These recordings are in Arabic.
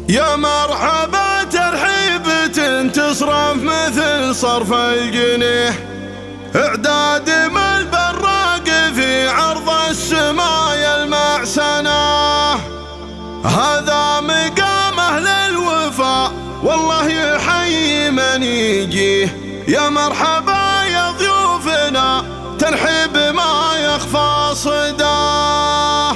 يا مرحبا ترحيبة تصرف مثل صرف الجنيه، اعداد ما البراق في عرض السمايا المعسنة. هذا مقام أهل الوفاء والله يحيي من يجيه. يا مرحبا يا ضيوفنا ترحيب ما يخفى صداه.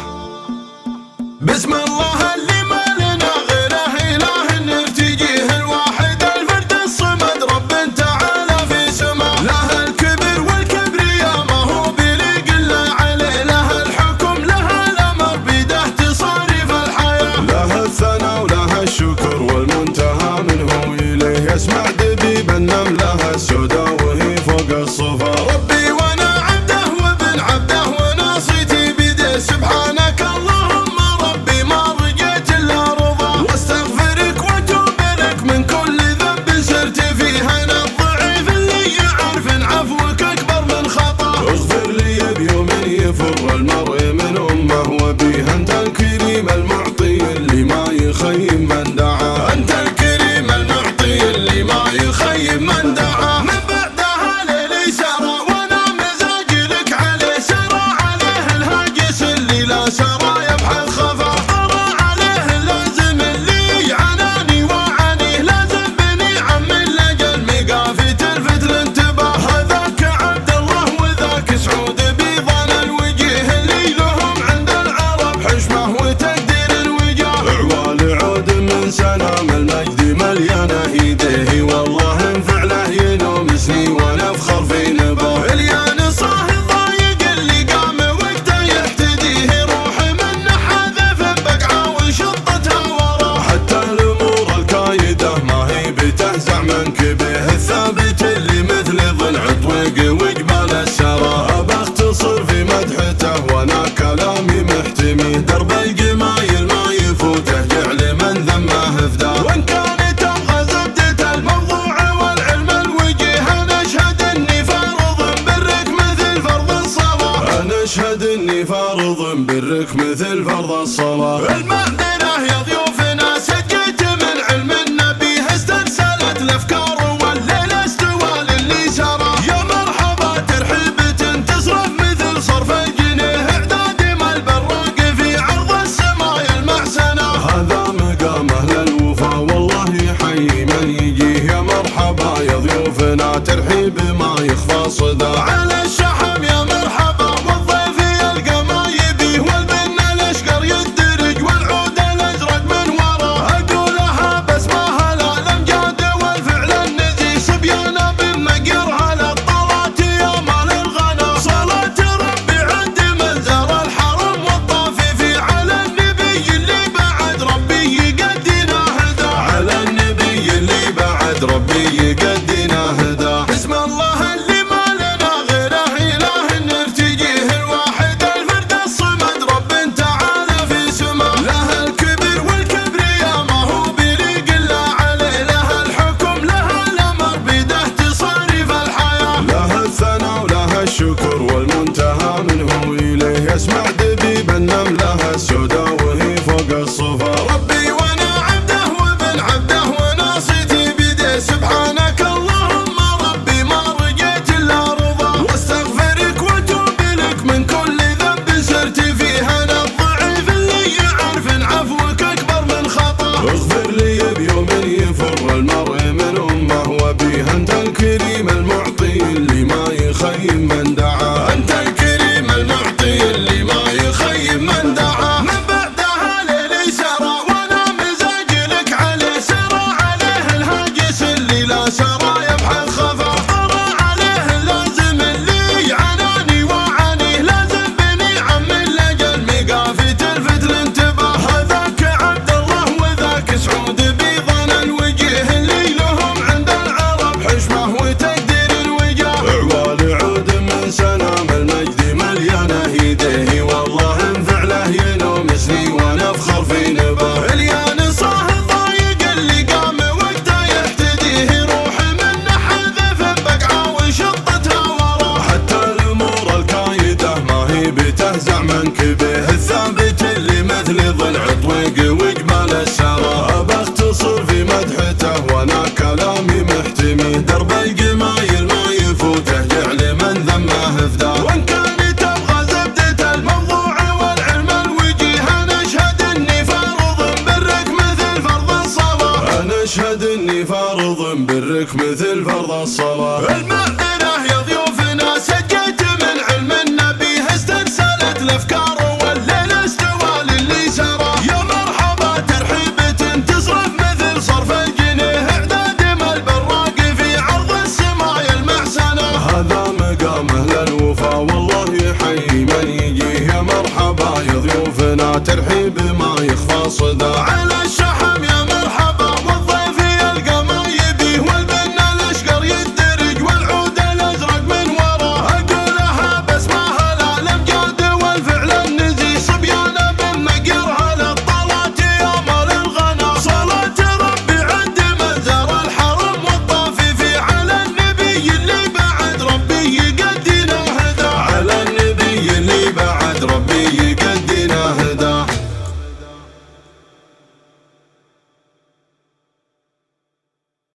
بسم الله اللي ما لنا غيره إله نرتجيه، الواحد الفرد الصمد رب تعالى في سماه. له الكبر والكبرياء ما هو بليق إلا عليه، له الحكم له الأمر بيده تصاريف الحياة. له الثناء وله الشكر والمنتهى منه إليه، يسمع دبيب النملة السوداء وهي فوق الصفا. ربي وانا عبده وابن عبده وناصيتي بيده، سبحانك اللهم ربي ما رجيت الا رضا. واستغفرك واتوب لك من كل ذنب سرت فيه، انا الضعيف اللي يعرف عفوك اكبر من خطا. اغفر لي بيوم يفر المرء من امه وبيه، انت الكريم المعطي اللي ما يخيب من دعاه. انت الكريم المعطي اللي ما يخيب من دعاه. من بعدها ليلي سرى وانا مزاجي لك عليه، سرى عليه الهاجس اللي لا سرى يبحث خفا. طرى عليه لازم اللي عناني وعانيه، لازم بني عم لجل ميقافي تلفت الانتباه. هذاك عبد الله وذاك سعود بيضان الوجيه، اللي لهم عند العرب حشمه وتقدير الوجاه. عوال عود من سلام المجد مليانه ايديه، والله انفع له ينومسني وانا افخر في نباه. اليان صاحي الضايق اللي قام وقته يحتديه، روحي منه حذف بقعه وشطتها وراه. حتى الامور الكايده ما هي بتهزع من كبيه، الثابت اللي مثل ضلع طويق وجبال السرى. بختصر في مدحته وانا كلامي محتمي، درب الجمايل ما يفوته جعل من ذمه فداه. وان كانت ابغى زبدة الموضوع والعلم الوجيه، انا اشهد اني فارض برك مثل فرض الصلاه. انا اشهد اني فارض برك مثل فرض الصلاه. المعذره يا ضيوفنا سجيت من علم النبي، استرسلت الافكار والليل استوى للي سرى. يا مرحبا ترحيبة تصرف مثل صرف الجنيه، اعداد ما البراق في عرض السمايا المعسنة. هذا مقام اهل الوفا والله يحيي من يجيه. يا مرحبا يا ضيوفنا ترحيب ما يخفى صداه. على الشحم يا مرحبا والضيف يلقى ما يبيه، والبن الاشقر يدرج والعود الازرق من وراه. اقولها بس ما هلا الامجاد والفعل النزيه، صبيانا بالمقر على الطلات يا مال الغنا. صلاة ربي عند منزل الحرم والطافي، على النبي اللي بعد ربي يقدنا هدى. على النبي اللي بعد ربي يقدنا هدى. بسم الله اللي ما لنا غيره إله نرتجيه، الواحد الفرد الصمد رب تعالى في سماه. له الكبر والكبرياء ما هو بليق إلا عليه، له الحكم له الأمر بيده تصاريف الحياة. له الثناء وله الشكر والمنتهى منه إليه، يسمع دبيب النملة السوداء وهي فوق الصفا. ربي وانا عبده وابن عبده وناصيتي بيده، سبحانك اللهم ربي ما رجيت الا رضا. واستغفرك واتوب لك من كل ذنب سرت فيه، انا الضعيف اللي يعرف عفوك اكبر من خطا. اغفر لي بيوم يفر المرء من امه وبيه، انت الكريم المعطي اللي ما يخيب من دعاه. انت الكريم المعطي اللي ما يخيب من دعاه. من بعدها ليلي سرى وانا لك مثل فرض الصلاة. المأذنة يا ضيوفنا سجيت من علم النبي استرسلت الافكار والليل استوى للي سرى. يا مرحبا ترحيبة تصرف مثل صرف الجنيه اعداد ما البراق في عرض السماء المحسنة. هذا مقام اهل الوفا والله يحيي من يجيه. يا مرحبا يا ضيوفنا ترحيب ما يخفى صداع.